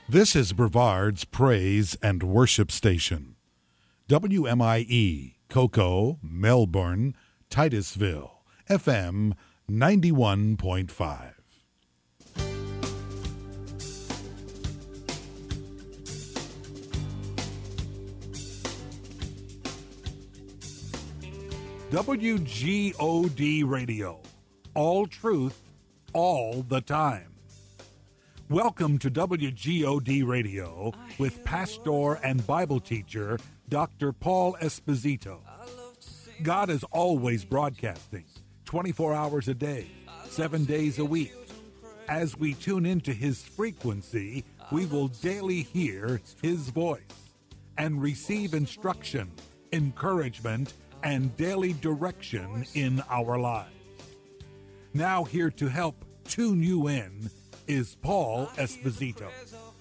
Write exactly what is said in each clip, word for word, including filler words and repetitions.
This is Brevard's Praise and Worship Station. W M I E, Cocoa, Melbourne, Titusville, F M ninety-one point five. W G O D Radio. All truth, all the time. Welcome to W G O D Radio with pastor and Bible teacher Doctor Paul Esposito. God is always broadcasting, twenty-four hours a day, seven days a week. As we tune into his frequency, we will daily hear his voice and receive instruction, encouragement, and daily direction in our lives. Now here to help tune you in is Paul Esposito.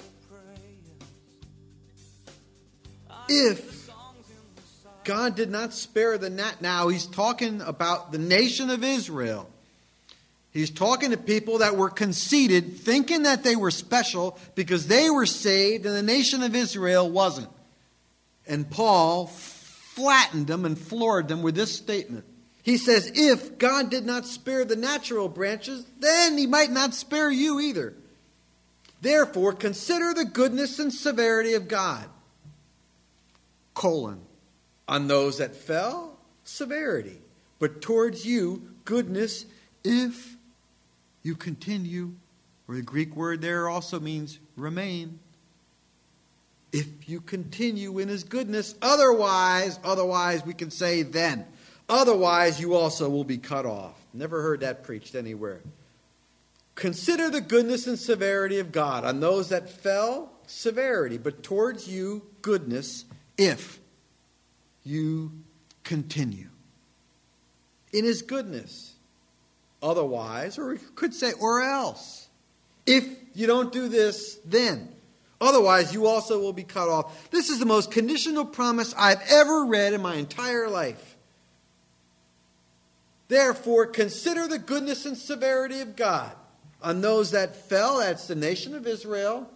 If God did not spare the nat, now he's talking about the nation of Israel. He's talking to people that were conceited, thinking that they were special because they were saved and the nation of Israel wasn't. And Paul flattened them and floored them with this statement. He says, if God did not spare the natural branches, then he might not spare you either. Therefore, consider the goodness and severity of God. Colon. On those that fell, severity. But towards you, goodness, if you continue. Or the Greek word there also means remain. If you continue in his goodness, otherwise, otherwise we can say then. Otherwise, you also will be cut off. Never heard that preached anywhere. Consider the goodness and severity of God. On those that fell, severity. But towards you, goodness, if you continue in his goodness. Otherwise, or we could say, or else. If you don't do this, then. Otherwise, you also will be cut off. This is the most conditional promise I've ever read in my entire life. Therefore, consider the goodness and severity of God. On those that fell, that's the nation of Israel.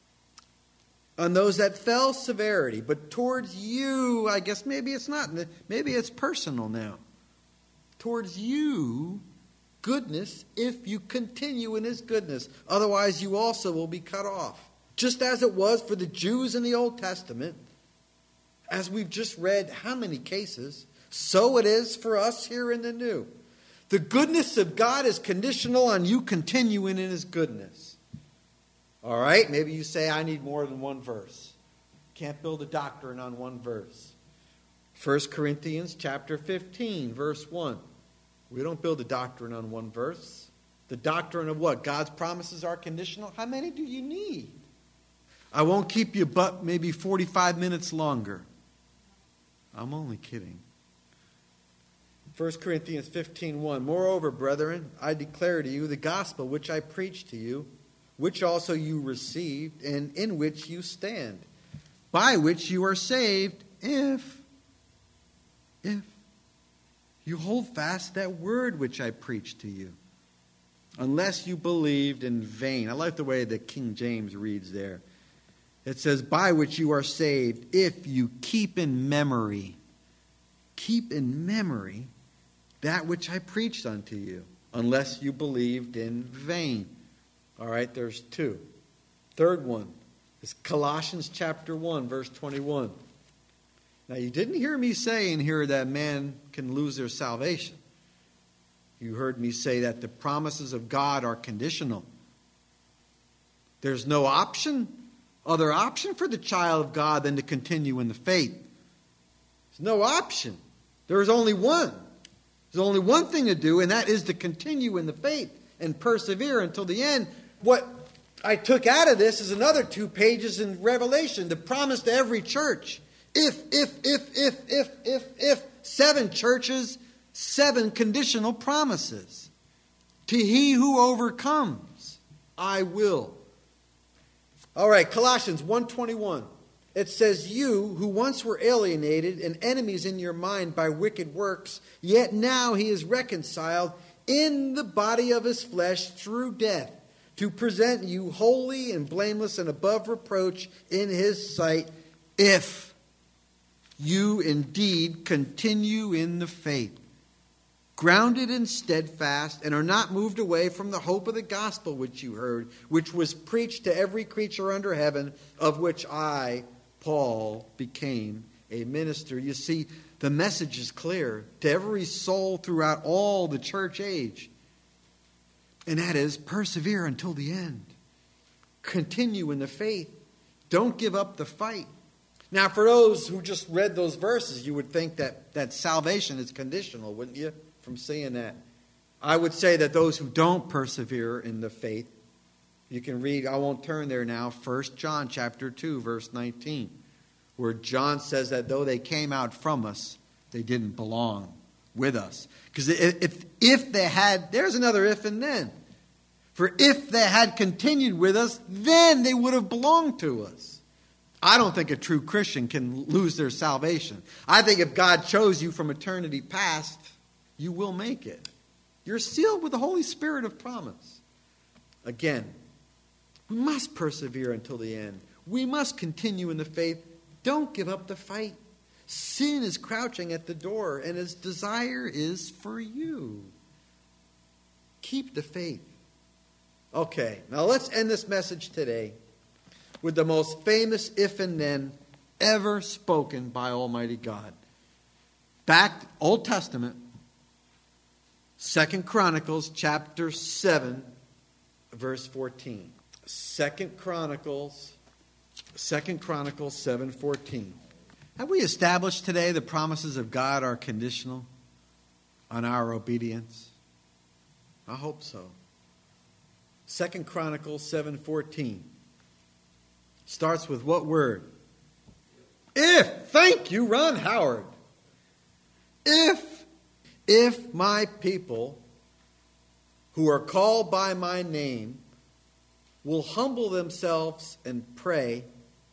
On those that fell, severity. But towards you, I guess maybe it's not. Maybe it's personal now. Towards you, goodness, if you continue in his goodness. Otherwise, you also will be cut off. Just as it was for the Jews in the Old Testament, as we've just read how many cases, so it is for us here in the New. The goodness of God is conditional on you continuing in his goodness. All right, maybe you say, I need more than one verse. Can't build a doctrine on one verse. First Corinthians chapter fifteen, verse one. We don't build a doctrine on one verse. The doctrine of what? God's promises are conditional. How many do you need? I won't keep you but maybe forty-five minutes longer. I'm only kidding. First Corinthians fifteen one. Moreover, brethren, I declare to you the gospel which I preached to you, which also you received, and in which you stand, by which you are saved, if, if you hold fast that word which I preached to you, unless you believed in vain. I like the way that King James reads there. It says, by which you are saved, if you keep in memory, keep in memory that which I preached unto you, unless you believed in vain. All right, there's two. Third one is Colossians chapter one, verse twenty-one. Now, you didn't hear me say in here that man can lose their salvation. You heard me say that the promises of God are conditional. There's no option, other option for the child of God than to continue in the faith. There's no option. There is only one. There's only one thing to do, and that is to continue in the faith and persevere until the end. What I took out of this is another two pages in Revelation, the promise to every church. If, if, if, if, if, if, if, seven churches, seven conditional promises. To he who overcomes, I will. All right, Colossians one twenty-one. It says, you who once were alienated and enemies in your mind by wicked works, yet now he is reconciled in the body of his flesh through death, to present you holy and blameless and above reproach in his sight, if you indeed continue in the faith, grounded and steadfast, and are not moved away from the hope of the gospel which you heard, which was preached to every creature under heaven, of which I, Paul, became a minister. You see, the message is clear to every soul throughout all the church age. And that is, persevere until the end. Continue in the faith. Don't give up the fight. Now, for those who just read those verses, you would think that, that salvation is conditional, wouldn't you, from seeing that? I would say that those who don't persevere in the faith, you can read, I won't turn there now, First John chapter two, verse nineteen, where John says that though they came out from us, they didn't belong with us. Because if, if they had, there's another if and then. For if they had continued with us, then they would have belonged to us. I don't think a true Christian can lose their salvation. I think if God chose you from eternity past, you will make it. You're sealed with the Holy Spirit of promise. Again, we must persevere until the end. We must continue in the faith. Don't give up the fight. Sin is crouching at the door, and its desire is for you. Keep the faith. Okay, now let's end this message today with the most famous if and then ever spoken by Almighty God. Back, Old Testament, Second Chronicles chapter seven, verse fourteen. Second Chronicles, Second Chronicles seven fourteen. Have we established today the promises of God are conditional on our obedience? I hope so. Second Chronicles seven fourteen. Starts with what word? If. Thank you, Ron Howard. If, if my people who are called by my name will humble themselves and pray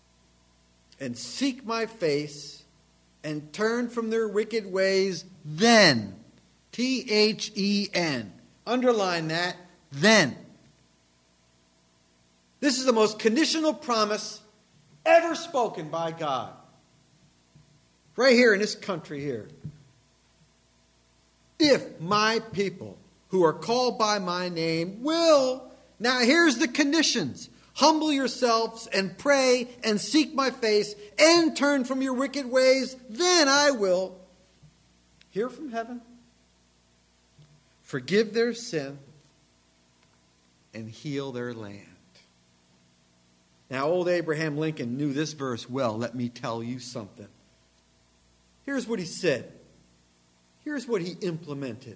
and seek my face and turn from their wicked ways, then, T H E N, underline that, then. This is the most conditional promise ever spoken by God. Right here in this country here. If my people who are called by my name will, now here's the conditions. Humble yourselves and pray and seek my face and turn from your wicked ways, then I will hear from heaven, forgive their sin, and heal their land. Now, old Abraham Lincoln knew this verse well. Let me tell you something. Here's what he said. Here's what he implemented.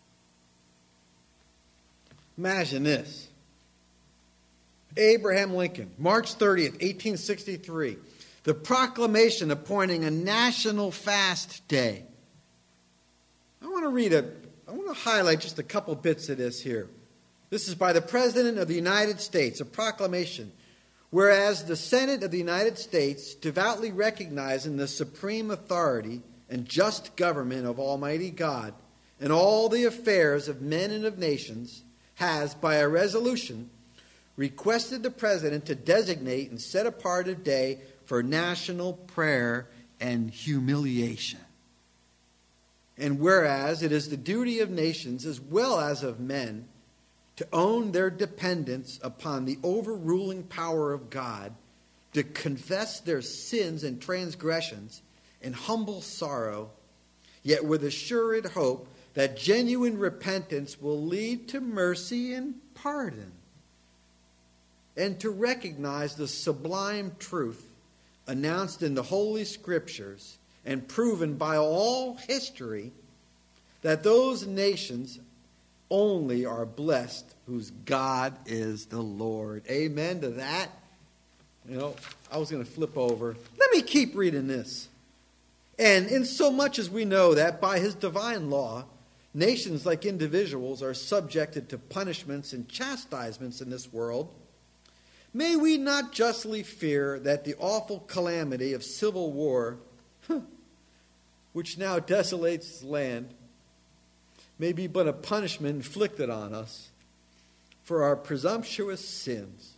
Imagine this. Abraham Lincoln, March thirtieth, eighteen sixty-three. The proclamation appointing a national fast day. I want to read a, I want to highlight just a couple bits of this here. This is by the President of the United States, a proclamation. Whereas the Senate of the United States, devoutly recognizing the supreme authority and just government of Almighty God and all the affairs of men and of nations, has, by a resolution, requested the President to designate and set apart a day for national prayer and humiliation. And whereas it is the duty of nations as well as of men to own their dependence upon the overruling power of God, to confess their sins and transgressions in humble sorrow, yet with assured hope that genuine repentance will lead to mercy and pardon, and to recognize the sublime truth announced in the Holy Scriptures and proven by all history, that those nations only are blessed whose God is the Lord. Amen to that. You know, I was going to flip over. Let me keep reading this. And in so much as we know that by his divine law, nations like individuals are subjected to punishments and chastisements in this world, may we not justly fear that the awful calamity of civil war, which now desolates the land, may be but a punishment inflicted on us, for our presumptuous sins,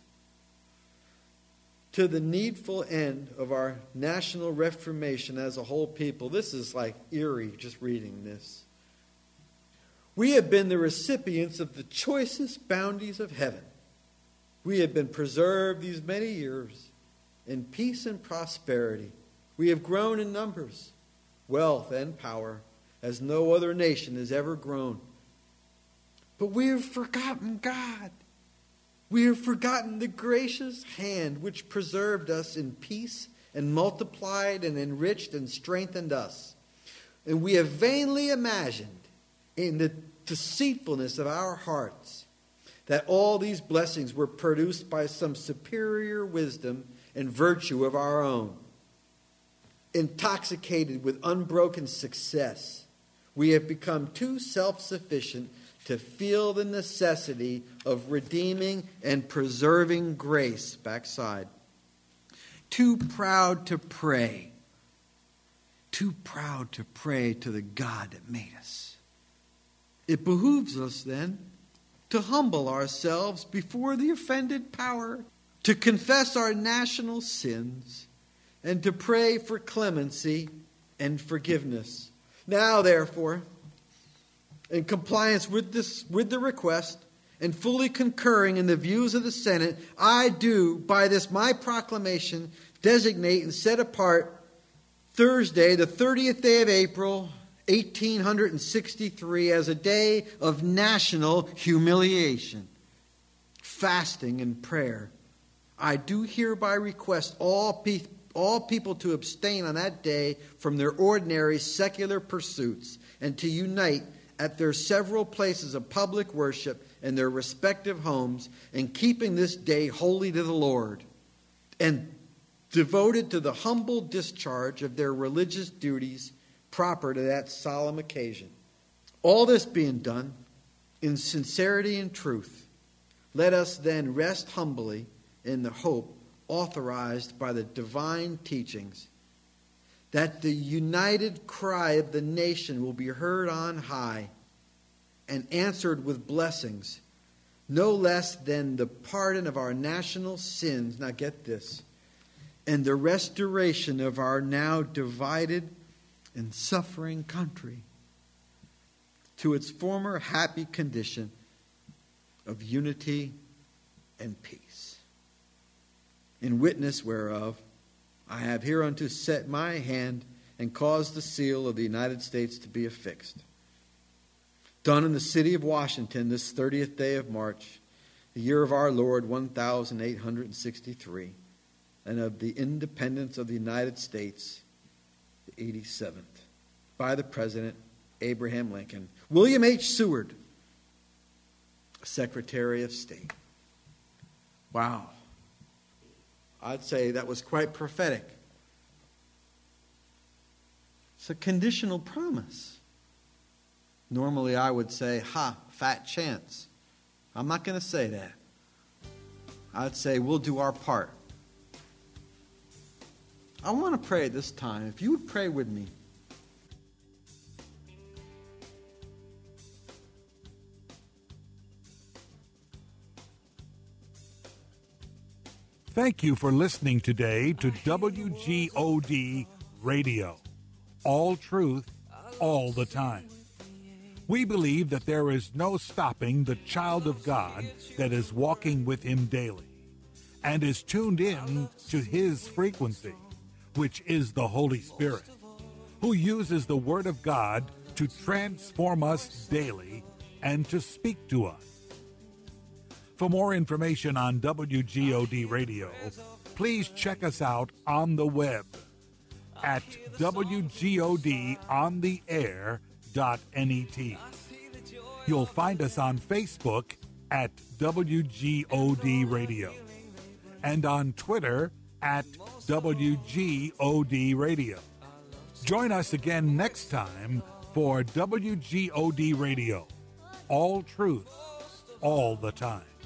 to the needful end of our national reformation as a whole people. This is like eerie just reading this. We have been the recipients of the choicest bounties of heaven. We have been preserved these many years in peace and prosperity. We have grown in numbers, wealth, and power as no other nation has ever grown. But we have forgotten God. We have forgotten the gracious hand which preserved us in peace and multiplied and enriched and strengthened us. And we have vainly imagined in the deceitfulness of our hearts that all these blessings were produced by some superior wisdom and virtue of our own. Intoxicated with unbroken success, we have become too self-sufficient to feel the necessity of redeeming and preserving grace, backside. Too proud to pray. Too proud to pray to the God that made us. It behooves us then to humble ourselves before the offended power, to confess our national sins, and to pray for clemency and forgiveness. Now, therefore, in compliance with this, with the request, and fully concurring in the views of the Senate, I do, by this my proclamation, designate and set apart Thursday, the thirtieth day of April, eighteen sixty-three, as a day of national humiliation, fasting, and prayer. I do hereby request all people, all people to abstain on that day from their ordinary secular pursuits and to unite at their several places of public worship in their respective homes, in keeping this day holy to the Lord and devoted to the humble discharge of their religious duties proper to that solemn occasion. All this being done in sincerity and truth, let us then rest humbly in the hope authorized by the divine teachings that the united cry of the nation will be heard on high and answered with blessings, no less than the pardon of our national sins, now get this, and the restoration of our now divided and suffering country to its former happy condition of unity and peace. In witness whereof, I have hereunto set my hand and caused the seal of the United States to be affixed. Done in the city of Washington, this thirtieth day of March, the year of our Lord, one thousand eight hundred sixty-three, and of the independence of the United States, the eighty-seventh, by the President Abraham Lincoln. William H. Seward, Secretary of State. Wow. I'd say that was quite prophetic. It's a conditional promise. Normally I would say, ha, fat chance. I'm not going to say that. I'd say we'll do our part. I want to pray this time. If you would pray with me. Thank you for listening today to W G O D Radio. All truth, all the time. We believe that there is no stopping the child of God that is walking with Him daily and is tuned in to His frequency, which is the Holy Spirit, who uses the Word of God to transform us daily and to speak to us. For more information on W G O D Radio, please check us out on the web at w g o d on the air dot net. You'll find us on Facebook at W G O D Radio and on Twitter at W G O D Radio. Join us again next time for W G O D Radio. All truth, all the time.